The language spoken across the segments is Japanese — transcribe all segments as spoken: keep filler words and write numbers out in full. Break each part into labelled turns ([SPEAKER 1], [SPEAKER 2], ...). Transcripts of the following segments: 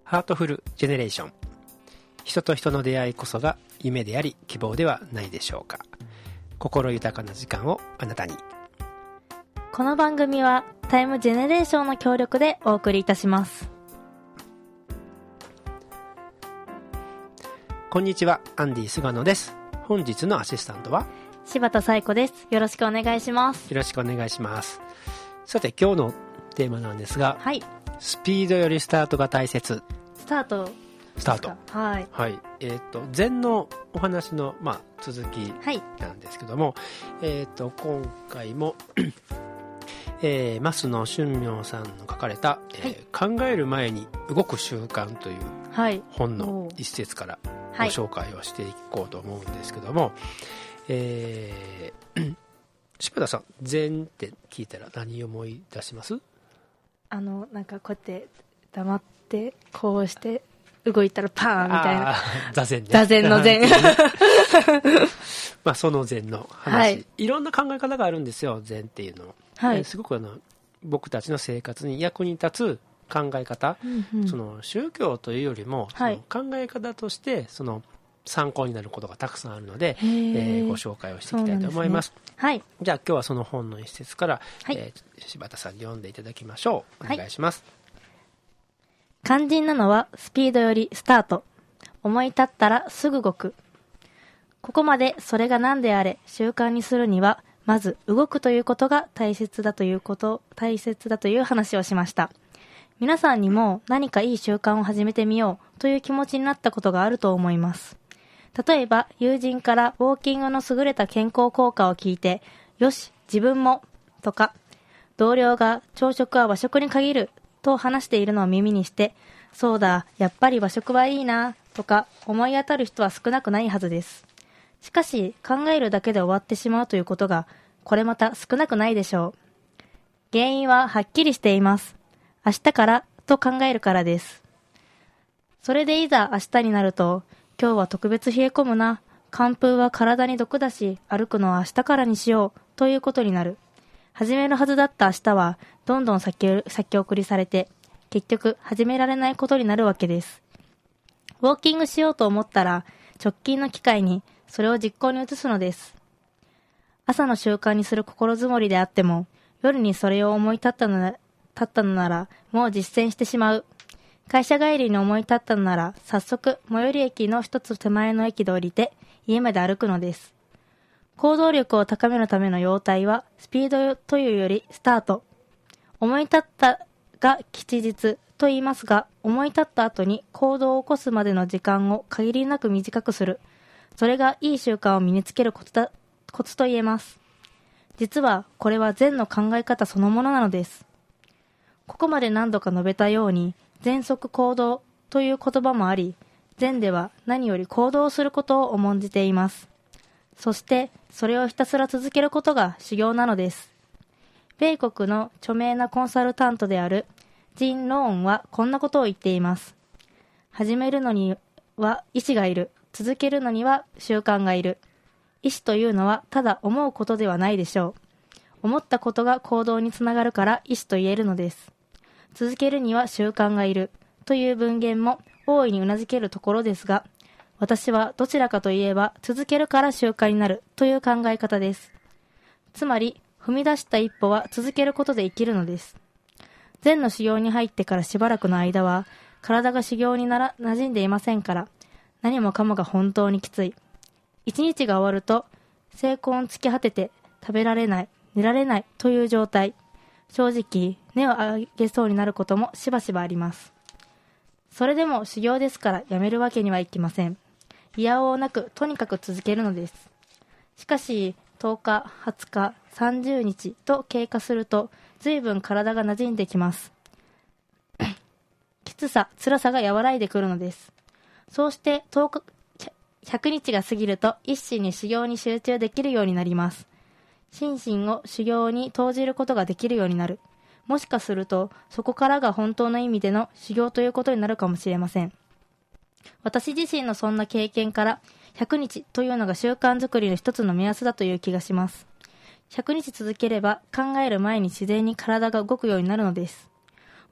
[SPEAKER 1] ハートフルジェネレーション。人と人の出会いこそが夢であり希望ではないでしょうか。心豊かな時間をあなたに。
[SPEAKER 2] この番組はタイムジェネレーションの協力でお送りいたします。
[SPEAKER 1] こんにちは、アンディ菅野です。本日のアシスタントは
[SPEAKER 2] 柴田彩子です。よろしくお願いします。
[SPEAKER 1] よろしくお願いします。さて今日のテーマなんですが、
[SPEAKER 2] はい、
[SPEAKER 1] スピードよりスタートが大切。
[SPEAKER 2] スタート
[SPEAKER 1] スタート、
[SPEAKER 2] はい、
[SPEAKER 1] はい、えーと禅のお話の、まあ、続きなんですけども、はい、えーと今回も、えー、増野俊明さんの書かれた、えーはい、考える前に動く習慣という本の一節からご紹介をしていこうと思うんですけども、はい、えー、柴田さん、禅って聞いたら何を思い出します？
[SPEAKER 2] あのなんかこうやって黙ってこうして動いたらパーンみたいな
[SPEAKER 1] 座禅ね。
[SPEAKER 2] 座禅の禅
[SPEAKER 1] まあその禅の話、はい、いろんな考え方があるんですよ、禅っていうのは、はい、すごくあの僕たちの生活に役に立つ考え方、うんうん、その宗教というよりも、はい、その考え方としてその参考になることがたくさんあるので、えー、ご紹介をしていきたいと思います。
[SPEAKER 2] ね、はい、
[SPEAKER 1] じゃあ今日はその本の一節から、はい、えー、柴田さんに読んでいただきましょう。お願いします。
[SPEAKER 2] はい、肝心なのはスピードよりスタート。思い立ったらすぐ動く。ここまでそれが何であれ習慣にするにはまず動くということが大切だということ大切だという話をしました。皆さんにも何かいい習慣を始めてみようという気持ちになったことがあると思います。例えば友人からウォーキングの優れた健康効果を聞いて、よし自分もとか、同僚が朝食は和食に限ると話しているのを耳にして、そうだやっぱり和食はいいなとか思い当たる人は少なくないはずです。しかし考えるだけで終わってしまうということがこれまた少なくないでしょう。原因ははっきりしています。明日からと考えるからです。それでいざ明日になると、今日は特別冷え込むな、寒風は体に毒だし歩くのは明日からにしようということになる。始めるはずだった明日はどんどん先先送りされて、結局始められないことになるわけです。ウォーキングしようと思ったら直近の機会にそれを実行に移すのです。朝の習慣にする心づもりであっても、夜にそれを思い立ったのな、立ったのならもう実践してしまう。会社帰りに思い立ったのなら早速最寄り駅の一つ手前の駅で降りて家まで歩くのです。行動力を高めるための要態はスピードというよりスタート。思い立ったが吉日と言いますが、思い立った後に行動を起こすまでの時間を限りなく短くする。それがいい習慣を身につけるコツだ、コツと言えます。実はこれは禅の考え方そのものなのです。ここまで何度か述べたように、全速行動という言葉もあり、禅では何より行動することを重んじています。そしてそれをひたすら続けることが修行なのです。米国の著名なコンサルタントであるジン・ローンはこんなことを言っています。始めるのには意志がいる。続けるのには習慣がいる。意志というのはただ思うことではないでしょう。思ったことが行動につながるから意志と言えるのです。続けるには習慣がいるという文言も大いにうなずけるところですが、私はどちらかといえば続けるから習慣になるという考え方です。つまり踏み出した一歩は続けることで生きるのです。禅の修行に入ってからしばらくの間は体が修行になら馴染んでいませんから、何もかもが本当にきつい。一日が終わると精魂尽き果てて食べられない、寝られないという状態。正直根を上げそうになることもしばしばあります。それでも修行ですからやめるわけにはいきません。いやおうなくとにかく続けるのです。しかしとおか、はつか、さんじゅうにちと経過すると随分体が馴染んできます。きつさ、辛さが和らいでくるのです。そうしてとおか、ひゃくにちが過ぎると一心に修行に集中できるようになります。心身を修行に投じることができるようになる。もしかするとそこからが本当の意味での修行ということになるかもしれません。私自身のそんな経験からひゃくにちというのが習慣づくりの一つの目安だという気がします。ひゃくにち続ければ考える前に自然に体が動くようになるのです。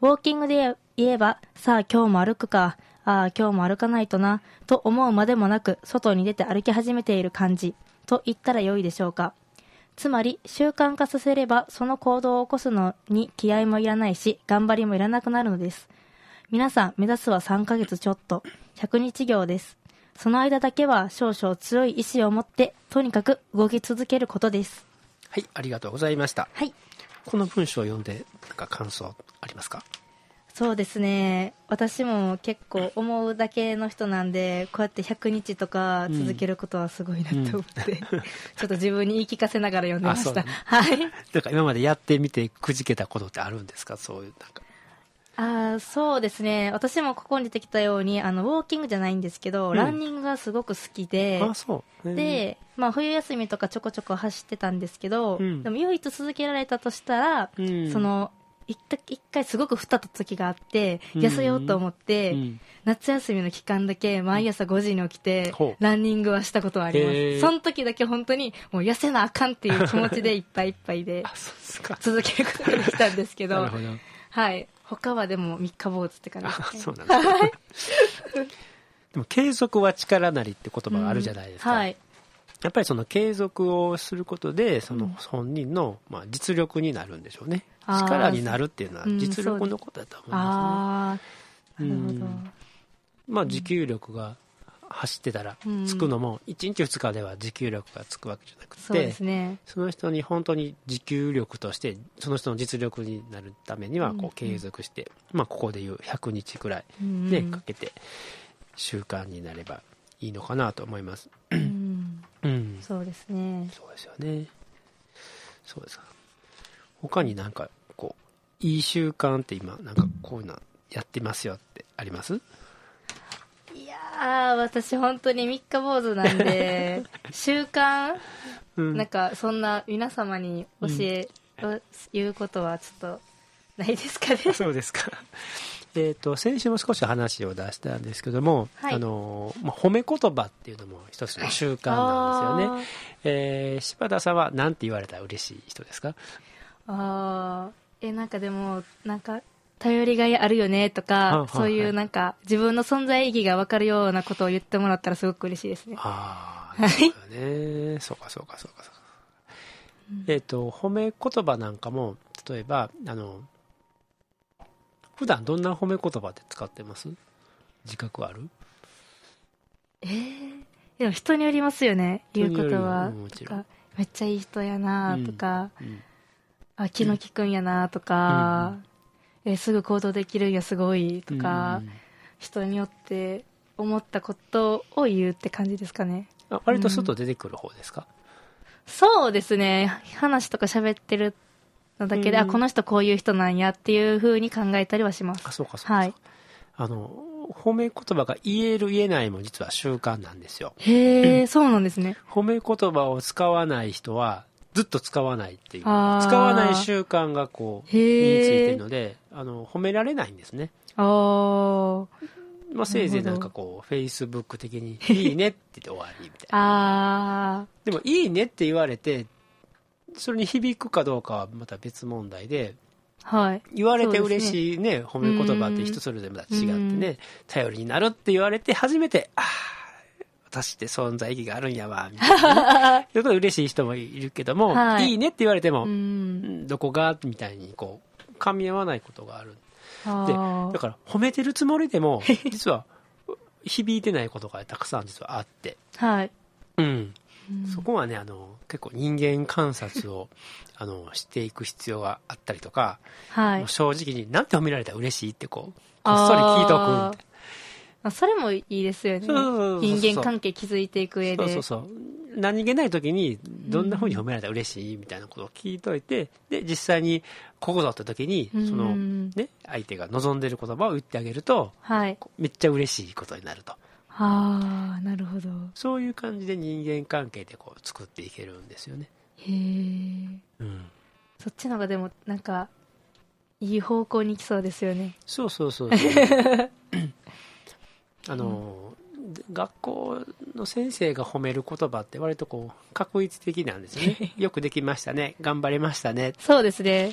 [SPEAKER 2] ウォーキングで言えば、さあ今日も歩くか、ああ今日も歩かないとな、と思うまでもなく、外に出て歩き始めている感じ、と言ったらよいでしょうか。つまり、習慣化させれば、その行動を起こすのに気合もいらないし、頑張りもいらなくなるのです。皆さん、目指すはさんかげつちょっと、ひゃくにち行です。その間だけは少々強い意志を持って、とにかく動き続けることです。
[SPEAKER 1] はい、ありがとうございました。
[SPEAKER 2] はい。
[SPEAKER 1] この文章を読んで、なんか感想ありますか？
[SPEAKER 2] そうですね、私も結構思うだけの人なんで、こうやってひゃくにちとか続けることはすごいなと思って、うん、ちょっと自分に言い聞かせながら読んでました。はい。
[SPEAKER 1] なんか今までやってみてくじけたことってあるんですか？そういうなんか。
[SPEAKER 2] あ、そうですね、私もここに出てきたように、あのウォーキングじゃないんですけど、うん、ランニングがすごく好きで、
[SPEAKER 1] あ、そう。
[SPEAKER 2] で、まあ、冬休みとかちょこちょこ走ってたんですけど、うん、でも唯一続けられたとしたら、うん、その一回、一回すごく太った時があって、痩せようと思って、うん、夏休みの期間だけ毎朝ごじに起きて、うん、ランニングはしたことはあります。その時だけ本当にもう痩せなあかんっていう気持ちでいっぱいいっぱいで続けることができたんですけど、
[SPEAKER 1] なるほど。
[SPEAKER 2] はい。他はでも三日坊主って感じですね。
[SPEAKER 1] そうなんですね。でも継続は力なりって言葉があるじゃないですか。うん、はい。やっぱりその継続をすることでその本人のまあ実力になるんでしょうね。力になるっていうのは実力のことだと思いますね。うん、ああ、なるほど。まあ持久力が走ってたらつくのもいちにちふつかでは持久力がつくわけじゃなくて、そうですね、その人に本当に持久力としてその人の実力になるためにはこう継続して、うん、まあここでいうひゃくにちくらいでかけて習慣になればいいのかなと思います。
[SPEAKER 2] うんうん、そうですね。
[SPEAKER 1] そうですよね。そうですか。他になんかこういい習慣って今なんかこういうのやってますよってあります？
[SPEAKER 2] いやー、私本当に三日坊主なんで習慣、うん、なんかそんな皆様に教え、うん、言うことはちょっとないですかね。
[SPEAKER 1] そうですか。えーと、先週も少し話を出したんですけども、はい、あのまあ、褒め言葉っていうのも一つの習慣なんですよね。えー、柴田さんは何て言われたら嬉しい人ですか？
[SPEAKER 2] あー、えなんかでもなんか頼りがいあるよねとか、はあはあ、そういうなんか自分の存在意義が分かるようなことを言ってもらったらすごく嬉しいですね。
[SPEAKER 1] ああ、そうだね。そうかそうかそうかそうか。うん、えっと褒め言葉なんかも例えばあの普段どんな褒め言葉って使ってます？自覚ある？
[SPEAKER 2] えー、でも人によりますよね。言うことは、うん、とかめっちゃいい人やなとか、うんうん、あ気の利くんやなとか、うん、えすぐ行動できるんやすごいとか、うん、人によって思ったことを言うって感じですかね。
[SPEAKER 1] あ割と外出てくる方ですか？
[SPEAKER 2] うん、そうですね。話とか喋ってるのだけで、うん、あこの人こういう人なんやっていう風に考えたりはします。
[SPEAKER 1] あそうかそうか、はい、あの褒め言葉が言える言えないも実は習慣なんですよ。
[SPEAKER 2] へえ、そうなんですね。
[SPEAKER 1] 褒め言葉を使わない人はずっと使わないっていう使わない習慣がこう身についているのであの褒められないんですね。あまあ、せいぜいなんかこうフェイスブック的にいいねって言って終わりみたいな。あでもいいねって言われてそれに響くかどうかはまた別問題で、はい、言われて嬉しい ね, ね褒め言葉って人それぞれまた違ってね頼りになるって言われて初めてああ私って存在意義があるんやわみたいな、ね、いうことで嬉しい人もいるけども、はい、いいねって言われてもうんどこがみたいにこう噛み合わないことがある。でだから褒めてるつもりでも実は響いてないことがたくさん実はあって、はいうんうん、そこはねあの結構人間観察をあのしていく必要があったりとか、はい、正直になんて褒められたら嬉しいってこうこっそり聞いとくみたいな。
[SPEAKER 2] あそれもいいですよね。人間関係築いていく上で
[SPEAKER 1] そうそうそう何気ない時にどんな風に褒められたら嬉しいみたいなことを聞いといて、うん、で実際にここぞって時にその、ね、相手が望んでる言葉を言ってあげると、はい、めっちゃ嬉しいことになると。
[SPEAKER 2] ああなるほど。
[SPEAKER 1] そういう感じで人間関係でこう作っていけるんですよね。へえ、
[SPEAKER 2] うん、そっちの方がでもなんかいい方向に行きそうですよね。
[SPEAKER 1] そうそうそうそうあの、うん、学校の先生が褒める言葉って割とこう確率的なんですよね。よくできましたね頑張りましたね。
[SPEAKER 2] そうですね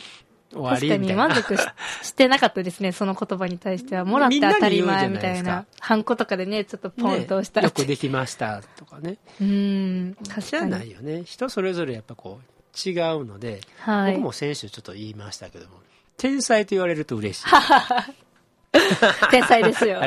[SPEAKER 1] 終わりみたいな。
[SPEAKER 2] 確かに満足 し, してなかったですね、その言葉に対しては。もらって当たり前みたいな。ハンコとかでね、ちょっとポンと押したら、
[SPEAKER 1] ね、よくできましたとかね。
[SPEAKER 2] うん、確かに。
[SPEAKER 1] じゃないよね。人それぞれやっぱこう違うので、はい、僕も先週ちょっと言いましたけども、天才と言われると嬉しい。
[SPEAKER 2] 天才ですよ。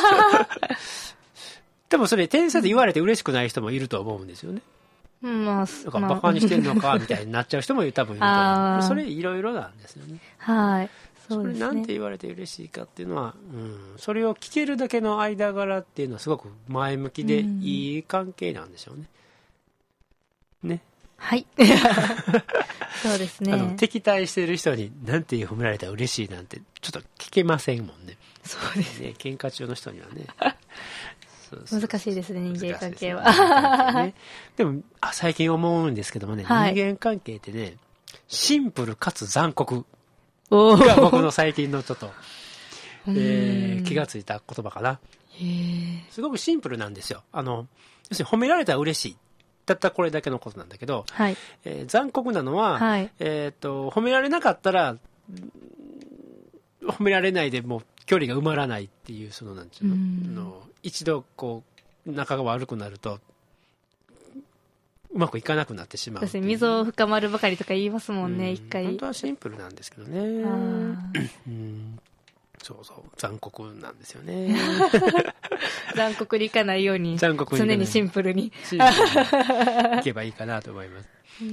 [SPEAKER 1] でもそれ天才と言われて嬉しくない人もいると思うんですよね。
[SPEAKER 2] うん、まあ、
[SPEAKER 1] なんかバカにしてんのかみたいになっちゃう人も多分いると思う。それいろいろなんですよね。
[SPEAKER 2] はい。そうですね。
[SPEAKER 1] それなんて言われて嬉しいかっていうのは、うん、それを聞けるだけの間柄っていうのはすごく前向きでいい関係なんでしょうね。うん、ね。
[SPEAKER 2] はい。そうですね。
[SPEAKER 1] あの敵対してる人になんて褒められたら嬉しいなんてちょっと聞けませんもんね。
[SPEAKER 2] そうです
[SPEAKER 1] ね。喧嘩中の人にはね。
[SPEAKER 2] そうそうそう難しいですね、人間関係は。
[SPEAKER 1] ね、でもあ最近思うんですけどもね、はい、人間関係ってね、シンプルかつ残酷が僕の最近のちょっと、えー、気がついた言葉かな。すごくシンプルなんですよ。あの要するに褒められたら嬉しい。たったこれだけのことなんだけど、はいえー、残酷なのは、はいえー、と褒められなかったら褒められないでもう距離が埋まらないっていうそのなんていうの、うんの一度こう仲が悪くなるとうまくいかなくなってしまう。
[SPEAKER 2] そうですね、溝深まるばかりとか言いますもんね、一、うん、回。
[SPEAKER 1] 本当はシンプルなんですけどね。うんそうそう残酷なんですよね。
[SPEAKER 2] 残酷にいかないように常にシンプルにシンプ
[SPEAKER 1] ルにいけばいいかなと思います。うん、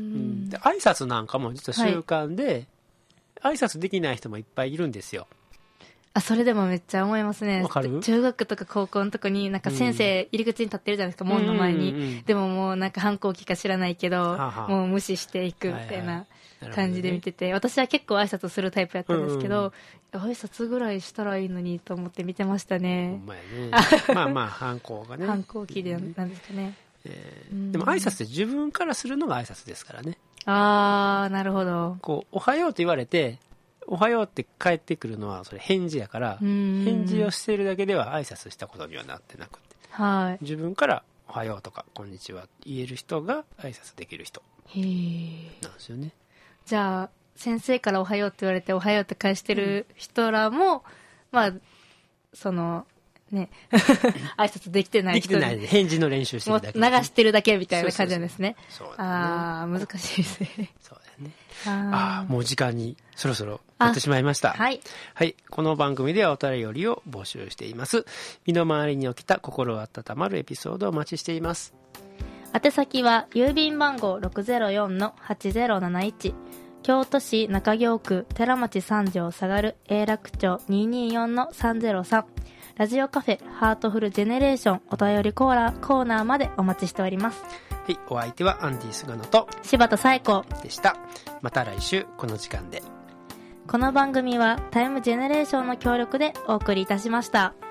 [SPEAKER 1] で挨拶なんかも実は習慣で、はい、挨拶できない人もいっぱいいるんですよ。
[SPEAKER 2] あ、それでもめっちゃ思いますね。
[SPEAKER 1] わかる？
[SPEAKER 2] 中学とか高校のとこになんか先生入り口に立ってるじゃないですか、うん、門の前に、うんうんうん、でももうなんか反抗期か知らないけど、ははもう無視していくみたいな感じで見てて、はいはいね、私は結構挨拶するタイプやったんですけど、うんうん、挨拶ぐらいしたらいいのにと思って見てましたね。
[SPEAKER 1] ほんまやね。まあまあ反抗がね。
[SPEAKER 2] 反抗期でなんですかね。
[SPEAKER 1] えー、でも挨拶って自分からするのが挨拶ですからね。
[SPEAKER 2] あー、なるほど。
[SPEAKER 1] こうおはようと言われておはようって返ってくるのはそれ返事やから、返事をしているだけでは挨拶したことにはなってなくて、
[SPEAKER 2] はい、
[SPEAKER 1] 自分からおはようとかこんにちは言える人が挨拶できる人なんですよね。
[SPEAKER 2] じゃあ先生からおはようって言われておはようって返してる人らも、うん、まあそのね挨拶できてない人
[SPEAKER 1] できてないで返事の練習してるだけ、
[SPEAKER 2] 流してるだけみたいな感じなんですね。
[SPEAKER 1] そうそうそう、
[SPEAKER 2] ああ難しいですね。
[SPEAKER 1] そうだよね。ああもう時間にそろそろなってしまいました。
[SPEAKER 2] はい、
[SPEAKER 1] はい、この番組ではお便りを募集しています。身の回りに起きた心温まるエピソードをお待ちしています。
[SPEAKER 2] 宛先は郵便番号 ろくゼロよんのはちゼロなないち、京都市中京区寺町三条下がる永楽町 にーにーよんのさんゼロさん、ラジオカフェハートフルジェネレーションお便りコーナー、コーナーまでお待ちしております。
[SPEAKER 1] はい、お相手はアンディ菅野と
[SPEAKER 2] 柴田紗友子
[SPEAKER 1] でした。また来週この時間で。
[SPEAKER 2] この番組はタイムジェネレーションの協力でお送りいたしました。